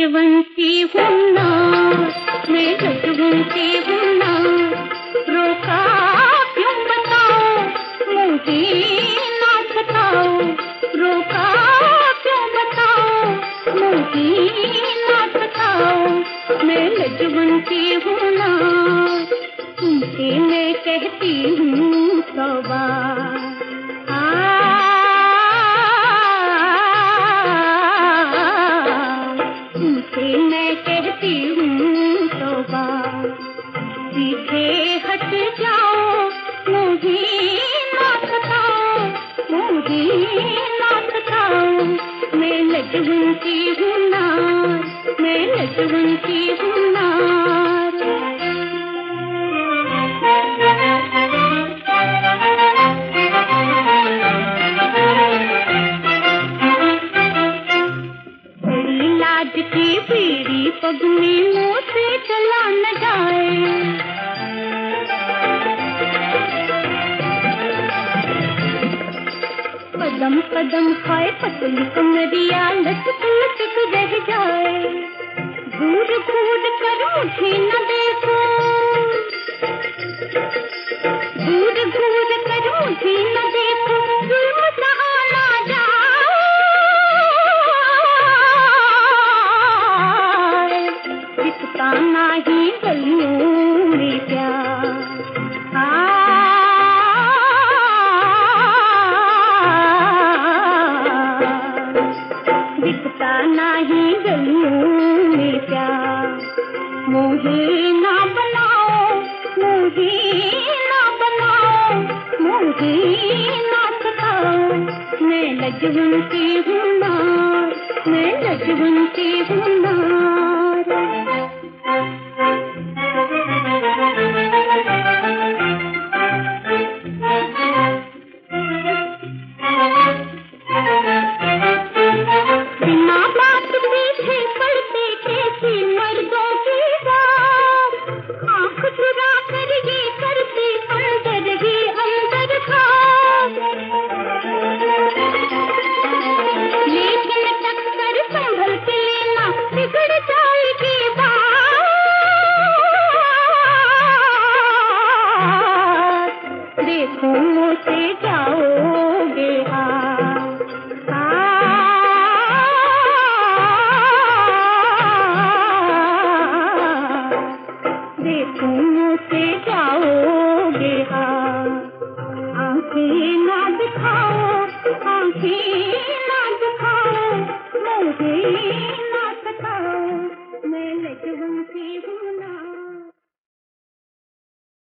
लजवंती हूँ ना, मैं लजवंती हूँ ना, रोका क्यों बताओ, मुझे ना सताओ, रोका क्यों बताओ, मुझे ना सताओ, मैं लजवंती हूँ ना, तुमसे मैं कहती हूँ तौबा। तुमसे मैं कहती हूँ तौबा, पीछे हट जाओ, मुझे ना सताओ, मुझे ना सताओ, मैं लजवंती हूँ ना, मैं लजवंती हूँ ना। लाज की पीड़ी पग में मुँह से चला न जाए, कदम कदम खाए पतली कमरिया लचक लचक रह जाए, घूर घूर कर मुझे न देखो, घूर घूर कर मुझे न देखो, जुल्म सहा ना जाए, दिखता नहीं गलियों में प्यार, दिखता नहीं गलियों में प्यार, मुझे ना बनाओ, मुझे ना बनाओ, मुझे ना सताओ, मैं लजवंती हूँ ना, मैं लजवंती हूँ ना। बिना बात पीछे पड़ते कैसे मर्दों की बात, आँख चुरा कर ये करते अंदर ही अंदर खास, लेकिन टक्कर संभल के लेना, बिगड़ जाएगी बात, देखो मुझसे जाओगे देखो मुझसे जाओगे, आँखें ना दिखाओ, आँखें ना दिखाओ, मुझे ना सताओ, मैं लजवंती हूँ।